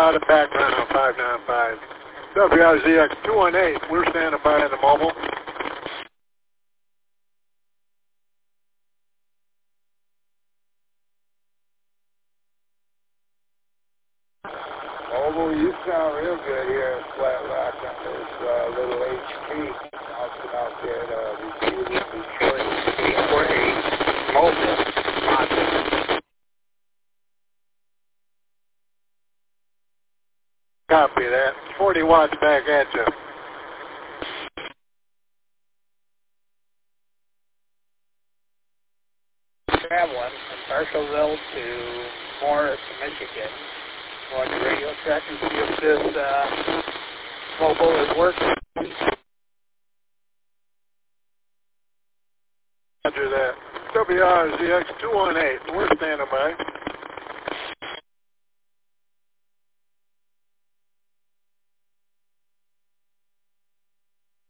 lot of background on 595. WRZX 218, we're standing by in the mobile. Mobile, you sound real good here in Flat Rock on this little HP. Out there at Detroit 848 Mobile. Copy that. 40 watts back at you. Have one from Marshallville to Morris, Michigan. On the radio check and see if this mobile is working. Roger that. WRZX 218, we're standing by.